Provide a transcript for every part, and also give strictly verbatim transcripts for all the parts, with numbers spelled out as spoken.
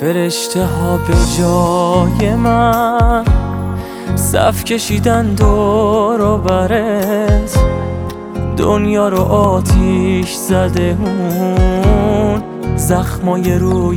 فرشته ها به جای من صف کشیدن دور و برت، دنیا رو آتیش زده اون زخمای روی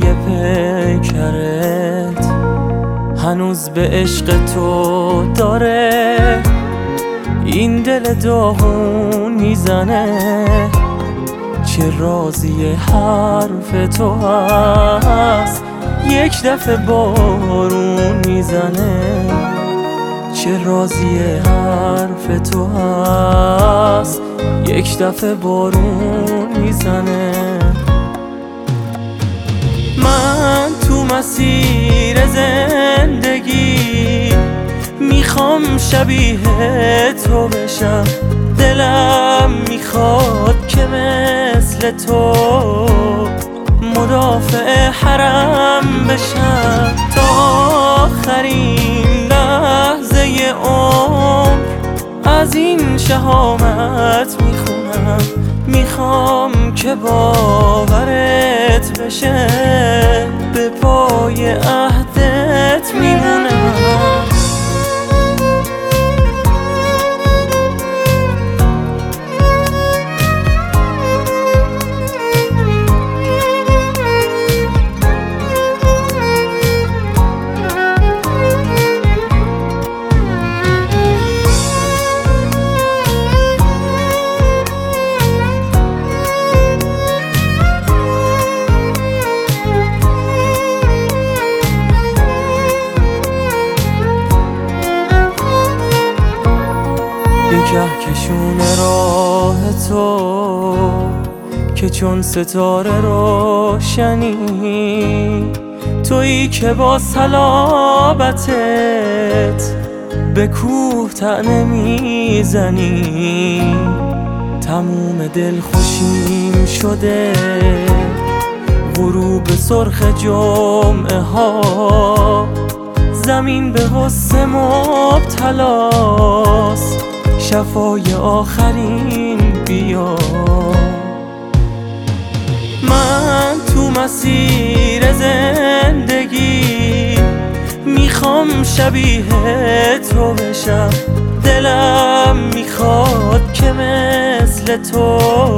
پیکرت. هنوز به عشق تو داره این دل داغون میزنه، چه راضی حرف تو هست یک دفعه بارون میزنه، چه راضی حرف تو هست یک دفعه بارون میزنه. من تو مسیر زندگی میخوام شبیه تو بشم، دلم میخواد که مثل تو مدافع حرم بشم. تا آخرین لحظه عمر از این شهامت میخونم، میخوام که باورت بشه به پای عهدت میمونم. کهکشون راه تو که چون ستاره روشنی، تویی که با صلابتت به کوه طعنه میزنی. تموم دل خوشیم شده غروب سرخ جمعه ها، زمین به غصه مبتلاست شفای آخرین بیا. من تو مسیر زندگی میخوام شبیه تو بشم، دلم میخواد که مثل تو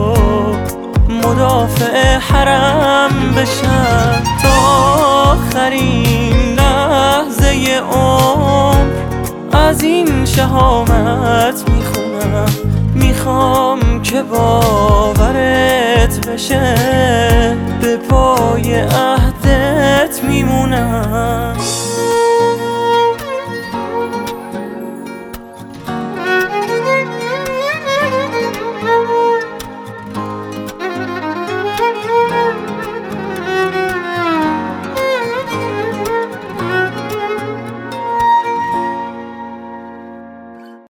مدافع حرم بشم. تا آخرین لحظه عمر از این شهامت میخونم، میخوام که باورت بشه به پای عهدت میمونم.